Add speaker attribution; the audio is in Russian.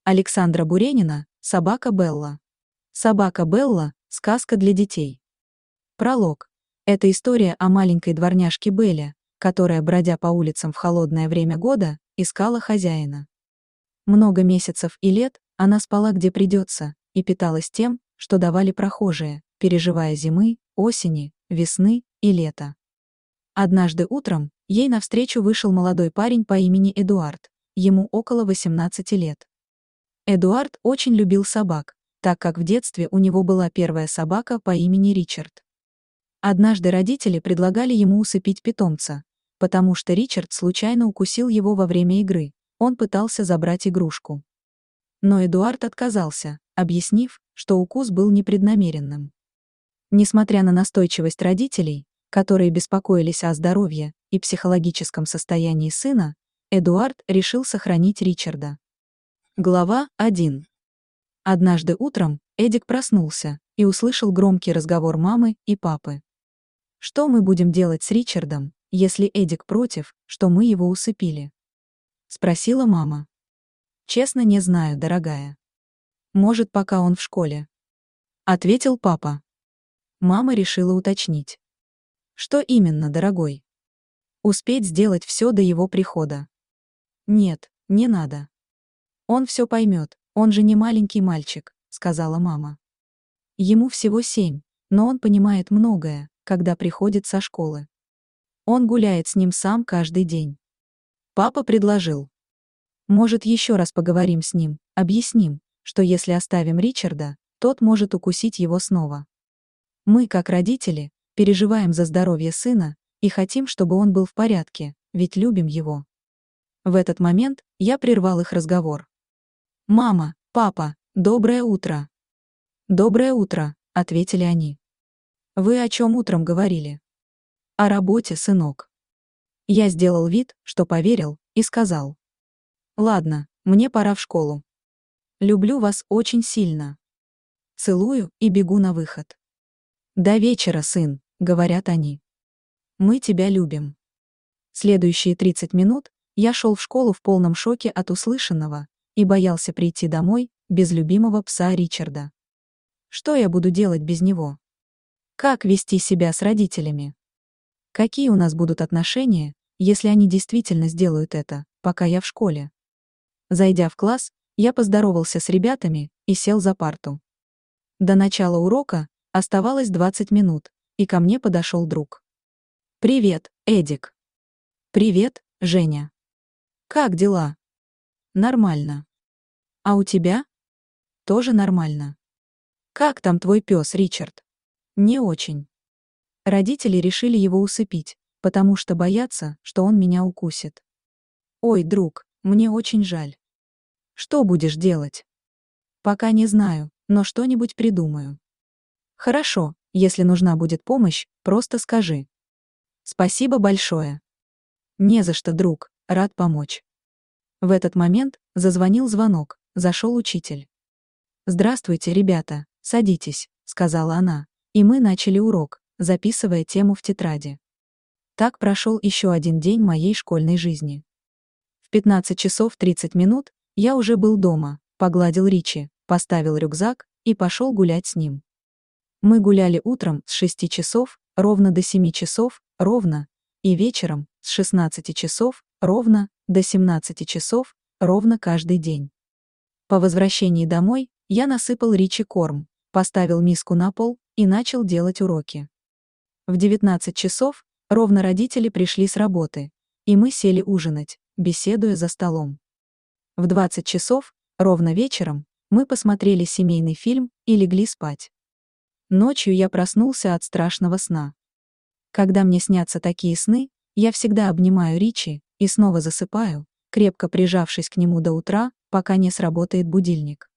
Speaker 1: Александра Буренина, «Собака Белла». «Собака Белла» — сказка для детей. Пролог. Это история о маленькой дворняжке Белле, которая, бродя по улицам в холодное время года, искала хозяина. Много месяцев и лет она спала где придется и питалась тем, что давали прохожие, переживая зимы, осени, весны и лета. Однажды утром ей навстречу вышел молодой парень по имени Эдуард, ему около 18 лет. Эдуард очень любил собак, так как в детстве у него была первая собака по имени Ричард. Однажды родители предлагали ему усыпить питомца, потому что Ричард случайно укусил его во время игры, он пытался забрать игрушку. Но Эдуард отказался, объяснив, что укус был непреднамеренным. Несмотря на настойчивость родителей, которые беспокоились о здоровье и психологическом состоянии сына, Эдуард решил сохранить Ричарда. Глава 1. Однажды утром Эдик проснулся и услышал громкий разговор мамы и папы. «Что мы будем делать с Ричардом, если Эдик против, что мы его усыпили?» — спросила мама. «Честно, не знаю, дорогая. Может, пока он в школе», — ответил папа. Мама решила уточнить. «Что именно, дорогой? Успеть сделать все до его прихода?» «Нет, не надо. Он все поймет, он же не маленький мальчик», — сказала мама. «Ему всего 7, но он понимает многое, когда приходит со школы. Он гуляет с ним сам каждый день». Папа предложил. «Может, еще раз поговорим с ним, объясним, что если оставим Ричарда, тот может укусить его снова. Мы, как родители, переживаем за здоровье сына и хотим, чтобы он был в порядке, ведь любим его». В этот момент я прервал их разговор. «Мама, папа, доброе утро!» «Доброе утро», — ответили они. «Вы о чем утром говорили?» «О работе, сынок». Я сделал вид, что поверил, и сказал. «Ладно, мне пора в школу. Люблю вас очень сильно. Целую и бегу на выход». «До вечера, сын», — говорят они. «Мы тебя любим». Следующие 30 минут я шел в школу в полном шоке от услышанного и боялся прийти домой без любимого пса Ричарда. Что я буду делать без него? Как вести себя с родителями? Какие у нас будут отношения, если они действительно сделают это, пока я в школе? Зайдя в класс, я поздоровался с ребятами и сел за парту. До начала урока оставалось 20 минут, и ко мне подошел друг. «Привет, Эдик». «Привет, Женя». «Как дела?» «Нормально». «А у тебя?» «Тоже нормально». «Как там твой пес, Ричард?» «Не очень». Родители решили его усыпить, потому что боятся, что он меня укусит. «Ой, друг, мне очень жаль». «Что будешь делать?» «Пока не знаю, но что-нибудь придумаю». «Хорошо, если нужна будет помощь, просто скажи». «Спасибо большое». «Не за что, друг, рад помочь». В этот момент зазвонил звонок, зашел учитель. «Здравствуйте, ребята, садитесь», — сказала она, и мы начали урок, записывая тему в тетради. Так прошел еще один день моей школьной жизни. В 15 часов 30 минут я уже был дома, погладил Ричи, поставил рюкзак и пошел гулять с ним. Мы гуляли утром с 6 часов, ровно до 7 часов, ровно, и вечером с 16 часов, ровно, до 17 часов, ровно каждый день. По возвращении домой я насыпал Ричи корм, поставил миску на пол и начал делать уроки. В 19 часов ровно родители пришли с работы, и мы сели ужинать, беседуя за столом. В 20 часов, ровно вечером, мы посмотрели семейный фильм и легли спать. Ночью я проснулся от страшного сна. Когда мне снятся такие сны, я всегда обнимаю Ричи и снова засыпаю, крепко прижавшись к нему до утра, пока не сработает будильник.